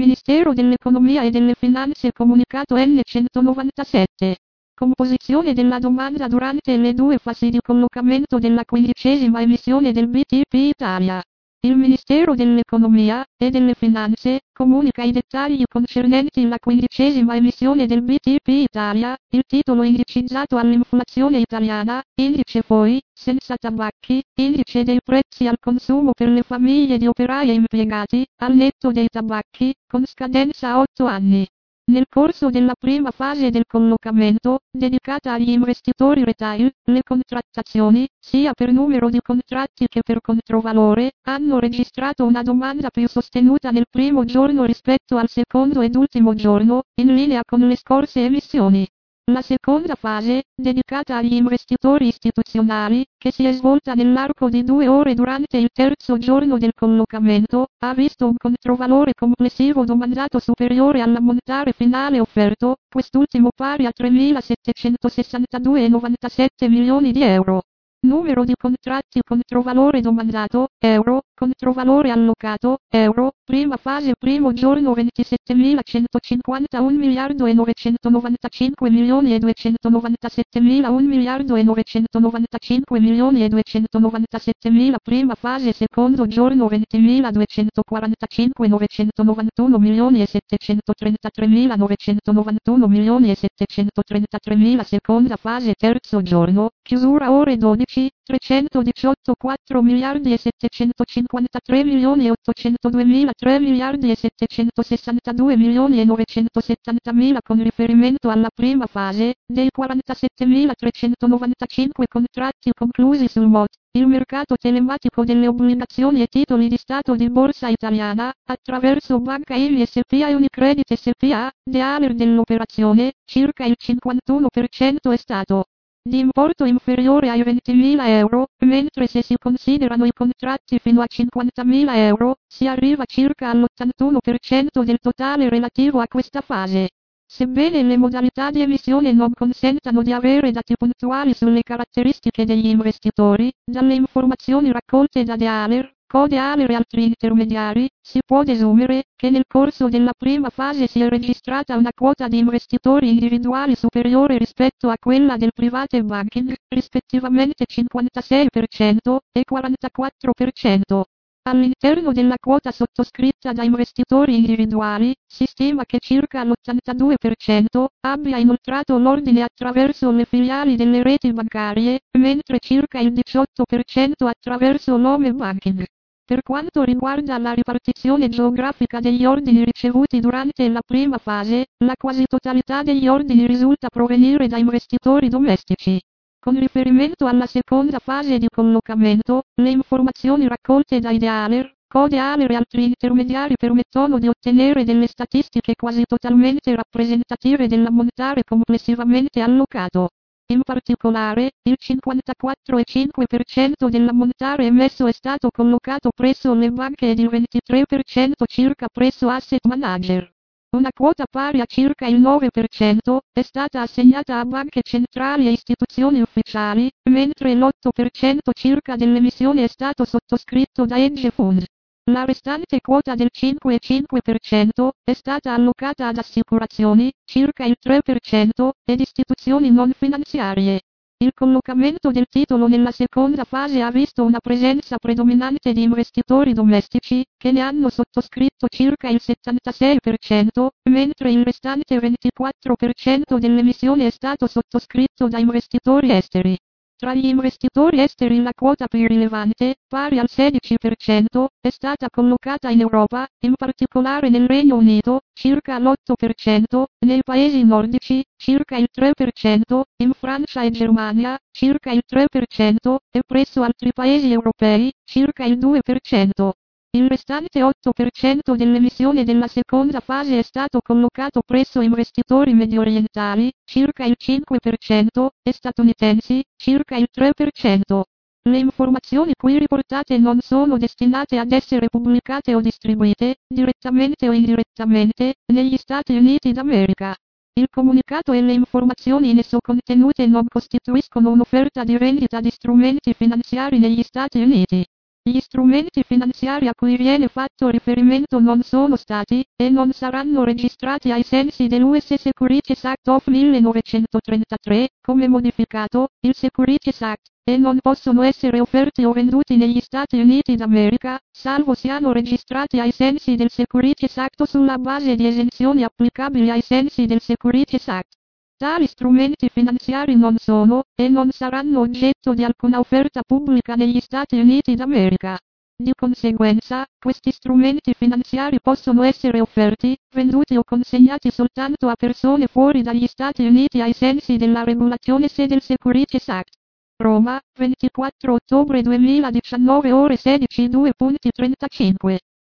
Ministero dell'Economia e delle Finanze Comunicato N197. Composizione della domanda durante le due fasi di collocamento della 15ª emissione del BTP Italia. Il Ministero dell'Economia e delle Finanze comunica i dettagli concernenti la 15ª emissione del BTP Italia, il titolo indicizzato all'inflazione italiana, indice FOI, senza tabacchi, indice dei prezzi al consumo per le famiglie di operai e impiegati, al netto dei tabacchi, con scadenza a 8 anni. Nel corso della prima fase del collocamento, dedicata agli investitori retail, le contrattazioni, sia per numero di contratti che per controvalore, hanno registrato una domanda più sostenuta nel primo giorno rispetto al secondo ed ultimo giorno, in linea con le scorse emissioni. La seconda fase, dedicata agli investitori istituzionali, che si è svolta nell'arco di 2 ore durante il terzo giorno del collocamento, ha visto un controvalore complessivo domandato superiore all'ammontare finale offerto, quest'ultimo pari a 3.762,97 milioni di euro. Numero di contratti controvalore domandato, euro, controvalore allocato, euro, prima fase primo giorno 27.151 miliardo e 995 milioni e 297.000 1 miliardo e 995 milioni e 297.000 prima fase secondo giorno 20.245 991 milioni e 733.991 milioni e 733.000 seconda fase terzo giorno, chiusura ore 12. 318 4 miliardi e 753 milioni e 802.000 3 miliardi e 762 milioni e 970.000 con riferimento alla prima fase, dei 47.395 contratti conclusi sul MOT, il mercato telematico delle obbligazioni e titoli di Stato di Borsa Italiana, attraverso Banca IMI SpA e Unicredit SpA, Dealer dell'operazione, circa il 51% è stato di importo inferiore ai 20.000 euro, mentre se si considerano i contratti fino a 50.000 euro, si arriva circa all'81% del totale relativo a questa fase. Sebbene le modalità di emissione non consentano di avere dati puntuali sulle caratteristiche degli investitori, dalle informazioni raccolte da Dealer, Co-Dealer e altri intermediari, si può desumere che nel corso della prima fase si è registrata una quota di investitori individuali superiore rispetto a quella del private banking, rispettivamente 56% e 44%. All'interno della quota sottoscritta da investitori individuali, si stima che circa l'82% abbia inoltrato l'ordine attraverso le filiali delle reti bancarie, mentre circa il 18% attraverso l'home banking. Per quanto riguarda la ripartizione geografica degli ordini ricevuti durante la prima fase, la quasi totalità degli ordini risulta provenire da investitori domestici. Con riferimento alla seconda fase di collocamento, le informazioni raccolte dai Dealer, Co-Dealer e altri intermediari permettono di ottenere delle statistiche quasi totalmente rappresentative dell'ammontare complessivamente allocato. In particolare, il 54,5% dell'ammontare emesso è stato collocato presso le banche ed il 23% circa presso asset manager. Una quota pari a circa il 9% è stata assegnata a banche centrali e istituzioni ufficiali, mentre l'8% circa dell'emissione è stato sottoscritto da hedge fund. La restante quota del 5,5% è stata allocata ad assicurazioni, circa il 3%, ed istituzioni non finanziarie. Il collocamento del titolo nella seconda fase ha visto una presenza predominante di investitori domestici, che ne hanno sottoscritto circa il 76%, mentre il restante 24% dell'emissione è stato sottoscritto da investitori esteri. Tra gli investitori esteri la quota più rilevante, pari al 16%, è stata collocata in Europa, in particolare nel Regno Unito, circa l'8%, nei paesi nordici, circa il 3%, in Francia e Germania, circa il 3%, e presso altri paesi europei, circa il 2%. Il restante 8% dell'emissione della seconda fase è stato collocato presso investitori mediorientali, circa il 5%, e statunitensi, circa il 3%. Le informazioni qui riportate non sono destinate ad essere pubblicate o distribuite, direttamente o indirettamente, negli Stati Uniti d'America. Il comunicato e le informazioni in esso contenute non costituiscono un'offerta di vendita di strumenti finanziari negli Stati Uniti. Gli strumenti finanziari a cui viene fatto riferimento non sono stati, e non saranno registrati ai sensi dell'US Securities Act of 1933, come modificato, il Securities Act, e non possono essere offerti o venduti negli Stati Uniti d'America, salvo siano registrati ai sensi del Securities Act o sulla base di esenzioni applicabili ai sensi del Securities Act. Tali strumenti finanziari non sono, e non saranno oggetto di alcuna offerta pubblica negli Stati Uniti d'America. Di conseguenza, questi strumenti finanziari possono essere offerti, venduti o consegnati soltanto a persone fuori dagli Stati Uniti ai sensi della regolazione SE del Securities Act. Roma, 24 ottobre 2019 ore 16:2.35